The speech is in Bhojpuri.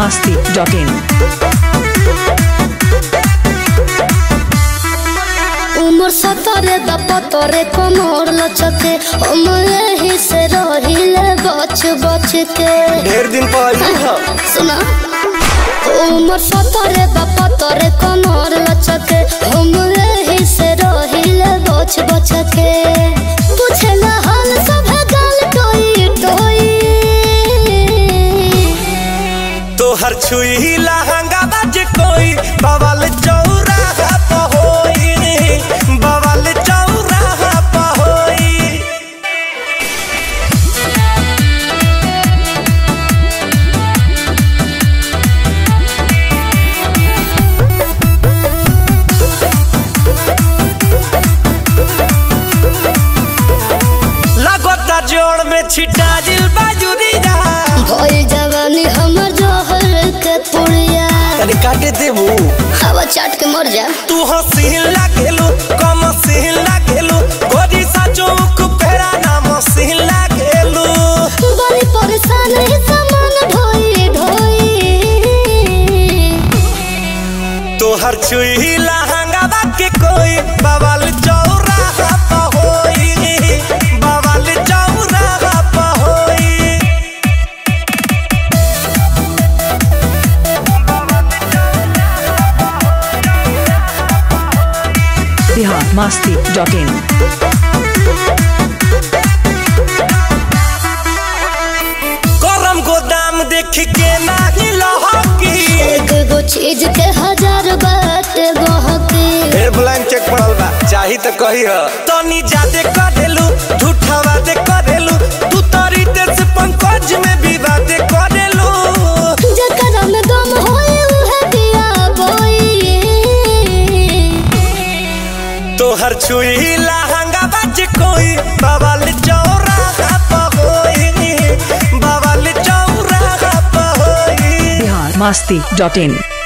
biharmasti.in उमर सतरे दपतरे कमर लचके हम यही से रहिले बच बच के ढेर दिन पहले सुना उमर सतरे दपतरे कमर लचके हम यही से रहिले बच बच के पूछला हाल सब गाल टोई टोई तोहर छुई लहंगा बाज कोई बवाल चौराहा पहोई बवाल चौराहा पहोई लगता जोड़ में छिटा जिल बाजुरिया भइल जवानी हमर जहर के पुड़िया तनी काटे देबू हवा चाट के मर जा तू हसीन लागेलू कम सीन लागेलू गोरी सा चौक पेरा नाम सीन लागेलू बड़ी परेशान है सामान ढोई ढोई तोहर छुई लहंगा बाके कोई बवाल चौराहा पहोई बवाल चौराहा पहोई biharmasti.in गरम गोदाम देख के नाही लहकी एक गो चीज के हजार बात बहकी फिर ब्लैंक चेक पड़ल बा चाही त कही ह तनी जादे करेलू झूठावा दे करेलू तू तरी देश पंकज में विवाद करेलू जकर में दम होए उहे दिया बोई तोहर छुई लहंगा बाज कोई बवाल चौराहा पहोई बवाल चौराहा पहोई biharmasti.in